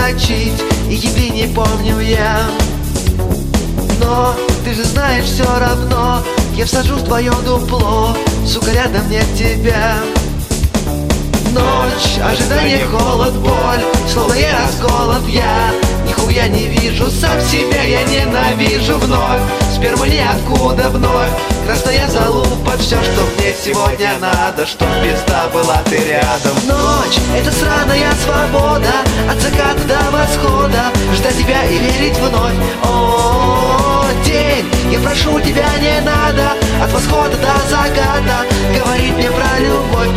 проскочить, и еды не помню я. Но ты же знаешь, все равно я всажу в твое дупло, сука, рядом нет тебя. Ночь, ожидание, холод, боль, словно я расколот, я нихуя не вижу, сам себя я ненавижу вновь. Сперма ниоткуда вновь, красная залупа, все, что мне сегодня надо, чтоб пизда была ты рядом. Ночь, это сраная свобода, от заката до восхода, ждать тебя и верить вновь. О, день, я прошу тебя, не надо, от восхода до заката говорить мне про любовь.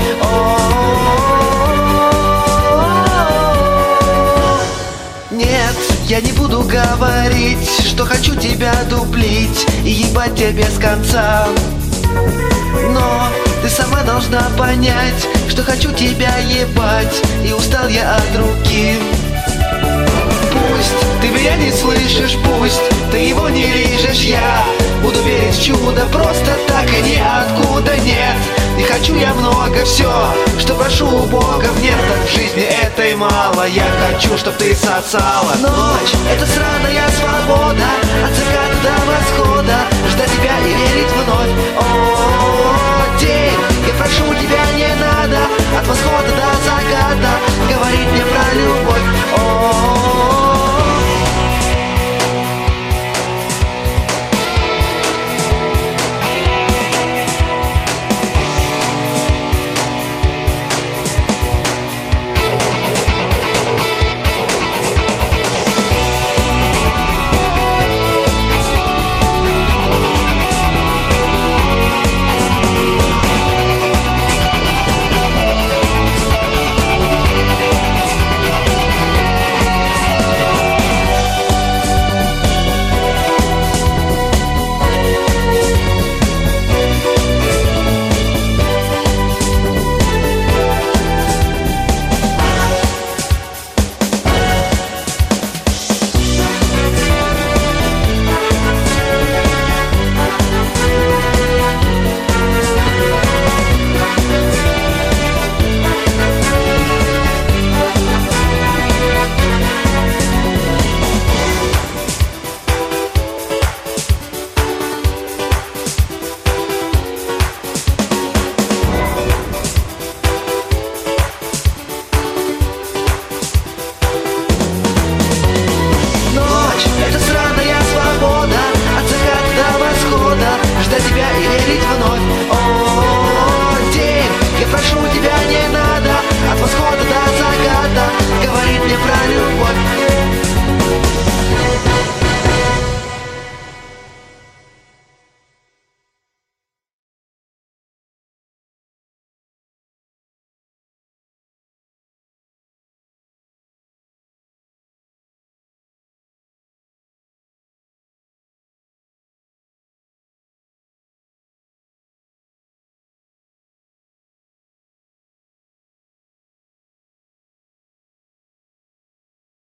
Нет, я не буду говорить, что хочу тебя дуплить и ебать тебя без конца. Но ты сама должна понять, что хочу тебя ебать, и устал я от руки. Пусть ты меня не слышишь, пусть ты его не лижешь, я буду верить в чудо просто так и ниоткуда нет. Не хочу я много, все, что прошу у Бога, нет, так в жизни этой мало. Я хочу, чтоб ты сосала. Ночь, это сраная свобода,